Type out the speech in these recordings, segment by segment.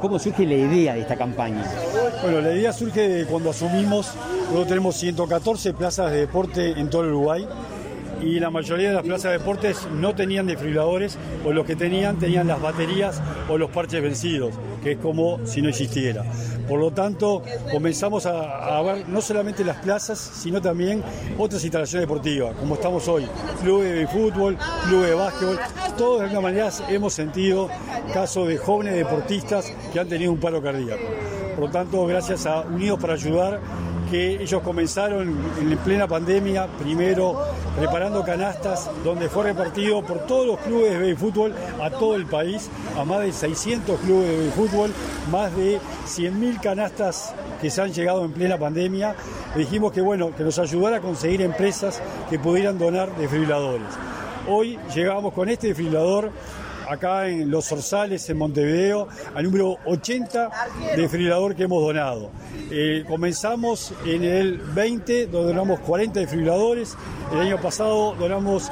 ¿Cómo surge la idea de esta campaña? Bueno, la idea surge de cuando asumimos. Nosotros tenemos 114 plazas de deporte en todo el Uruguay y la mayoría de las plazas de deportes no tenían desfibriladores, o los que tenían las baterías o los parches vencidos, que es como si no existiera. Por lo tanto, comenzamos a ver no solamente las plazas, sino también otras instalaciones deportivas, como estamos hoy, clubes de fútbol, clubes de básquetbol. Todos de alguna manera hemos sentido casos de jóvenes deportistas que han tenido un paro cardíaco. Por lo tanto, gracias a Unidos para Ayudar, que ellos comenzaron en plena pandemia, primero preparando canastas, donde fue repartido por todos los clubes de baby fútbol a todo el país, a más de 600 clubes de baby fútbol, más de 100.000 canastas que se han llegado en plena pandemia. Le dijimos que que nos ayudara a conseguir empresas que pudieran donar desfibriladores. Hoy llegamos con este desfibrilador acá en Los Zorzales, en Montevideo, al número 80 de desfibrilador que hemos donado. Comenzamos en el 20, donde donamos 40 desfibriladores. El año pasado donamos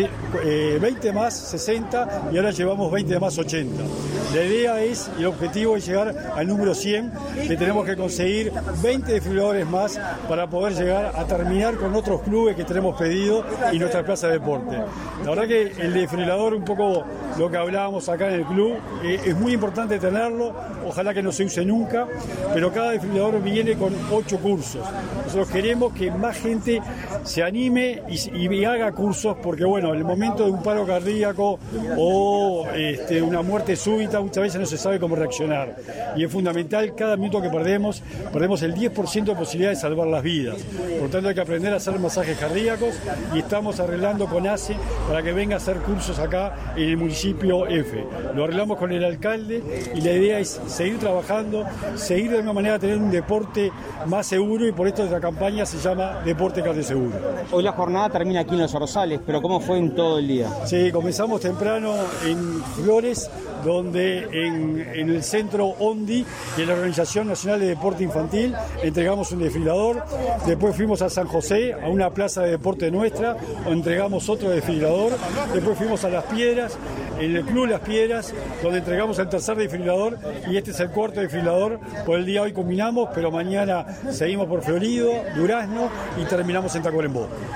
20 más 60 y ahora llevamos 20 más 80. La idea es, y el objetivo es llegar al número 100, que tenemos que conseguir 20 desfibriladores más para poder llegar a terminar con otros clubes que tenemos pedido y nuestra plaza de deporte. La verdad que el desfibrilador, un poco lo que hablábamos acá en el club, es muy importante tenerlo, ojalá que no se use nunca, pero cada desfibrilador viene con 8 cursos. Nosotros queremos que más gente se anime y haga cursos, porque en el momento de un paro cardíaco o una muerte súbita, muchas veces no se sabe cómo reaccionar. Y es fundamental, cada minuto que perdemos el 10% de posibilidad de salvar las vidas. Por lo tanto, hay que aprender a hacer masajes cardíacos y estamos arreglando con ACE para que venga a hacer cursos acá en el municipio F. Lo arreglamos con el alcalde y la idea es seguir trabajando, seguir de alguna manera tener un deporte más seguro, y por esto esta campaña se llama Deporte Cardioseguro. Hoy la jornada termina aquí en Los Zorzales, pero ¿cómo fue en todo el día? Sí, comenzamos temprano en Flores, donde en el centro ONDI, que es la Organización Nacional de Deporte Infantil, entregamos un desfibrilador. Después fuimos a San José, a una plaza de deporte nuestra, entregamos otro desfibrilador. Después fuimos a Las Piedras, en el Club Las Piedras, donde entregamos el tercer desfibrilador, y este es el cuarto desfibrilador. Por el día de hoy combinamos, pero mañana seguimos por Florido, Durazno y terminamos en Tacuarembó.